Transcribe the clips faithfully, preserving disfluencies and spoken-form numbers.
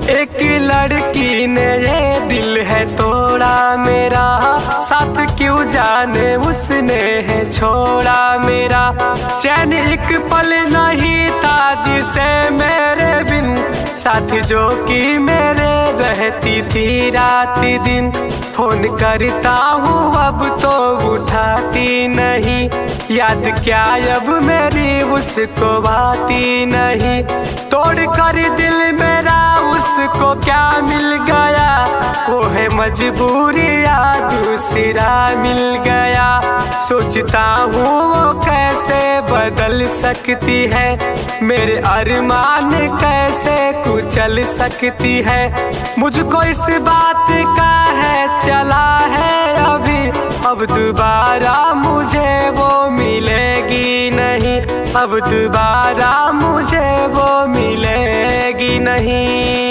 एक लड़की ने ये दिल है तोड़ा मेरा, साथ क्यों जाने उसने है छोड़ा मेरा। चैन एक पल नहीं था जिसे मेरे बिन, साथ जो कि मेरे रहती थी रात दिन। फोन करता हूँ अब तो उठाती नहीं, याद क्या अब मेरी उसको आती नहीं। तोड़ कर दिल मेरा उसको क्या मिल गया, वो है मजबूरी या दूसरा मिल गया। सोचता हूँ वो कैसे बदल सकती है, मेरे अरमान कैसे कुचल सकती है। मुझको इस बात का है चला है अभी, अब दोबारा मुझे वो मिलेगी नहीं, अब दोबारा मुझे वो मिलेगी नहीं।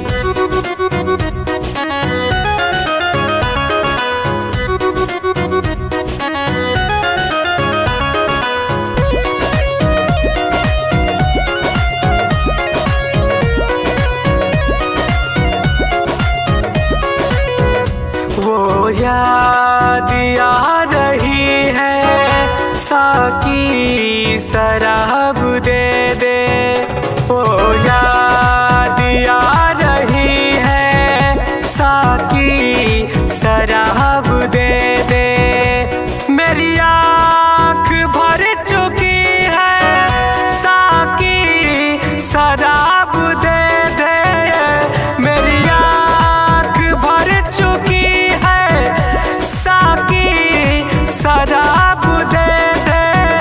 वो याद आ रही है साकी शराब दे दे, वो याद आ रही है साकी शराब दे दे। मेरी आँख भर चुकी है साकी शराब दे दे, मेरी आँख भर चुकी शराब दे दे।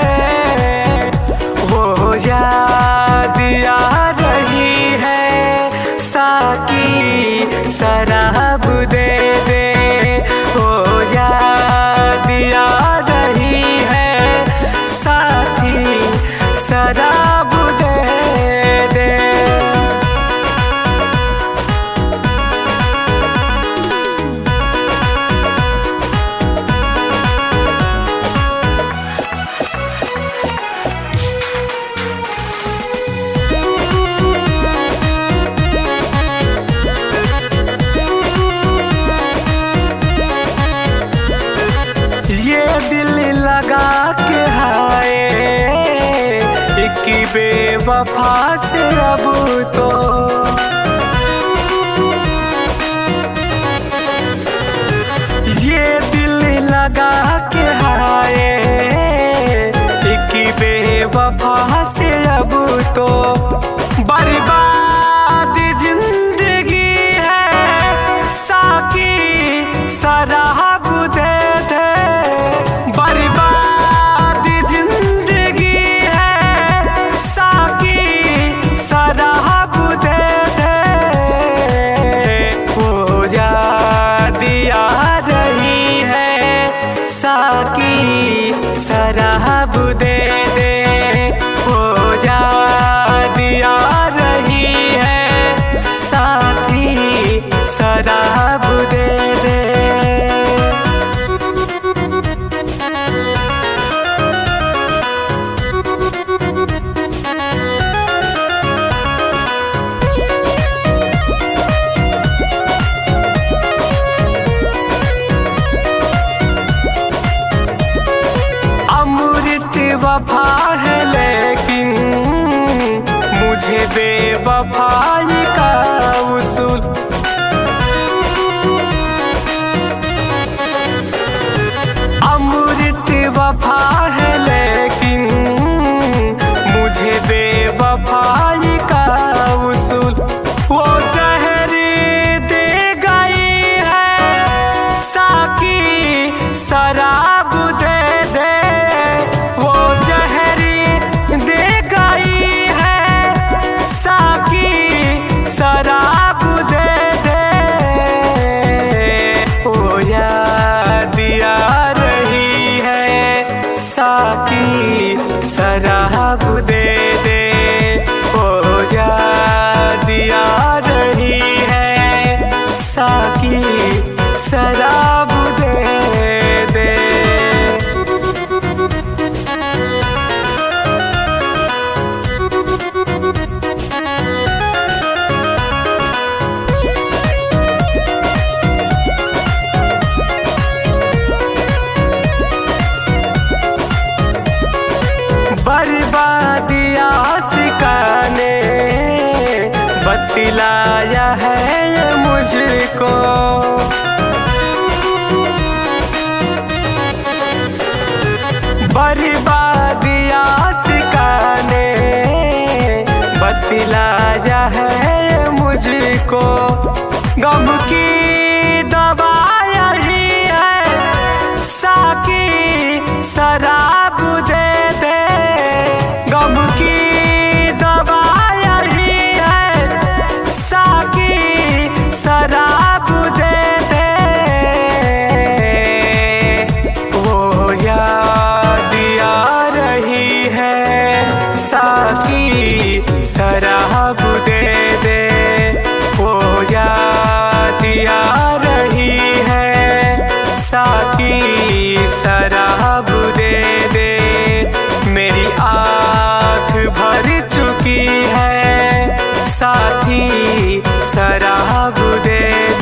वो याद आ रही है साकी शराब दे दे, वो याद आ रही है साकी शराब दे दे। ये दिल लगा के हाय एक बेवफा से अब तो, ये दिल लगा के हाय एक बेवफा से अब तो। बर्बाद जिंदगी है साकी शराब दे दे, बर्बाद जिंदगी है साकी शराब बतलाया है ये मुझको। बर्बादिया सिकाने बतलाया है ये मुझको। गम की दवा यही है साकी शराब दे दे। गम की दवा यही है साकी शराब दे दे। वो याद आ रही है साकी शराब दे दे। वो याद आ रही है साकी शराब दे दे। मेरी आँख भर चुकी है साथी शराब दे